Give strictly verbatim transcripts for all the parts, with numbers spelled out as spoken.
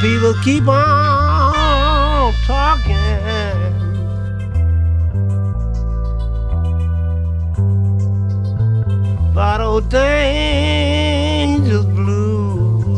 people keep on talking about old Danger's Blue.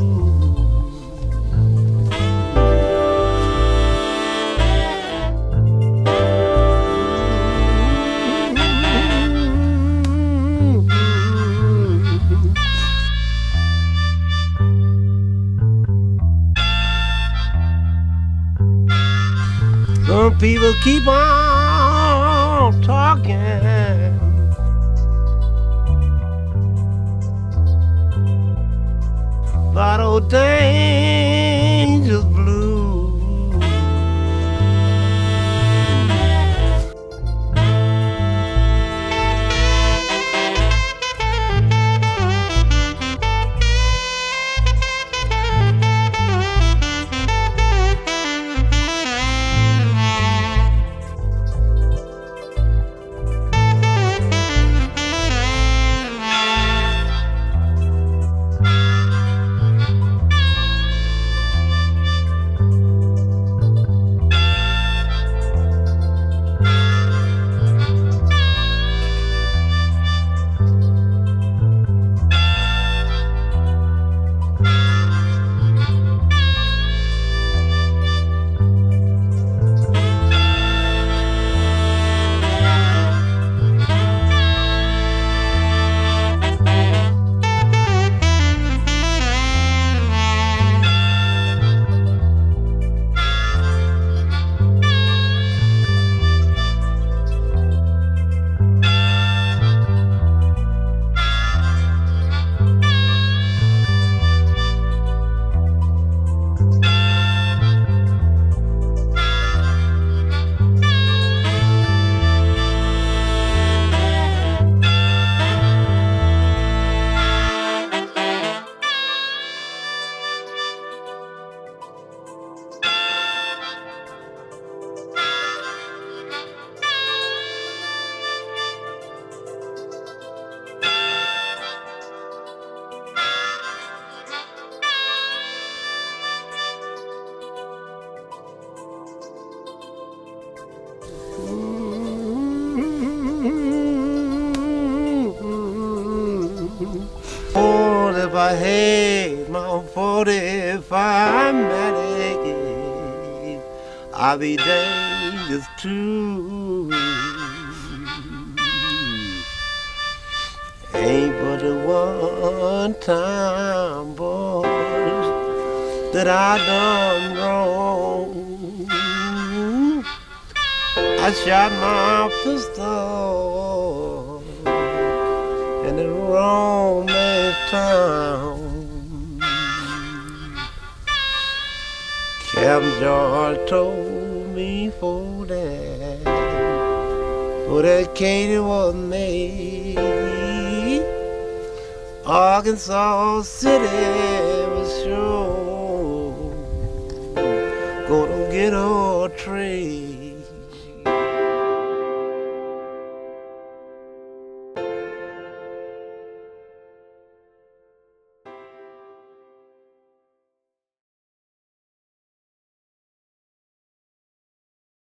Some people keep on talking about old Danger's Blue. Oh, if I had my forty-five Matic, I'd be dangerous too. Ain't but the one time, boys, that I done wrong. I shot my pistol in the wrong man's town. Captain George told me for that, for that Katie was made. Arkansas City was sure gonna get her trade.